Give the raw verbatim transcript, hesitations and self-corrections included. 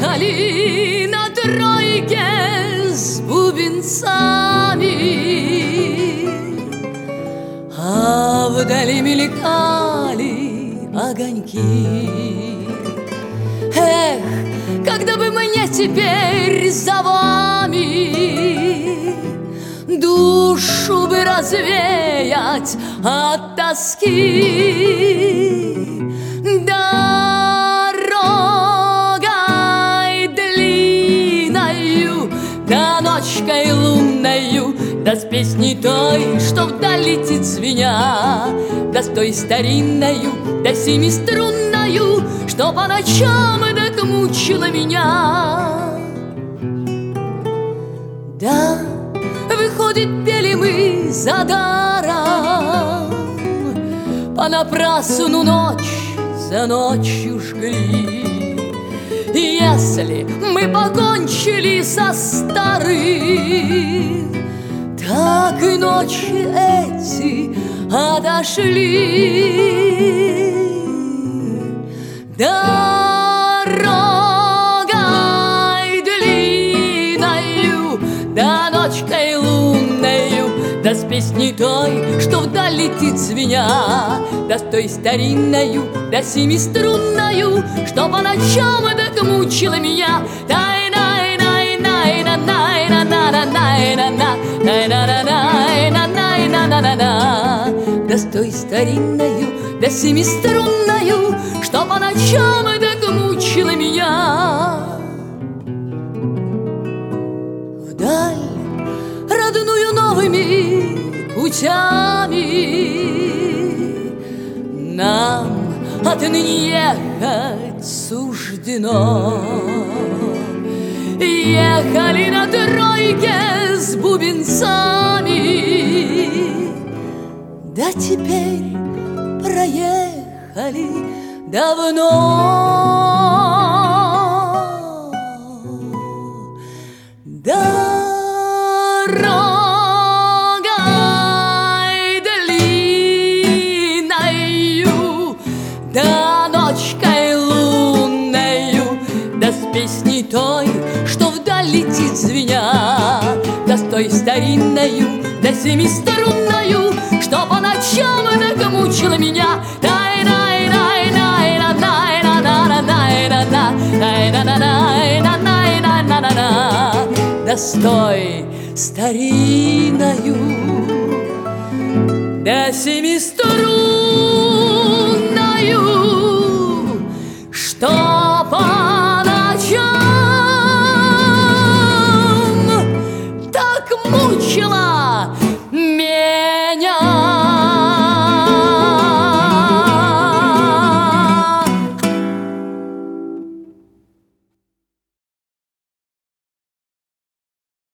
Ехали на тройке с бубенцами, а вдали мелькали огоньки. Эх, когда бы мне теперь за вами душу бы развеять от тоски. Дорогой длинною, да ночкой лунною, да с песней той, что вдаль летит звеня, да с той старинною, да семиструнною, что по ночам так мучила меня. Да, выходит, пели мы за даром, понапрасну ночь за ночью жгли. Если мы покончили со старым, так и ночи эти отошли. Дорогой длинною, да ночкой лунною, да с песней той, что вдаль летит звеня, да с той старинною, да семиструнною, что по ночам так мучила меня. Да с той старинною, да семиструнною, что по ночам так мучила меня. Вдаль родную новыми путями нам отныне ехать суждено. Ехали на тройке с бубенцами, да теперь проехали давно. Дорогой длинною, да ночкой лунною, да с песней той, что вдаль летит звеня, да с той старинною, да семиструнною, что по ночам так мучила меня. Да с той стариною, да семиструнною, что по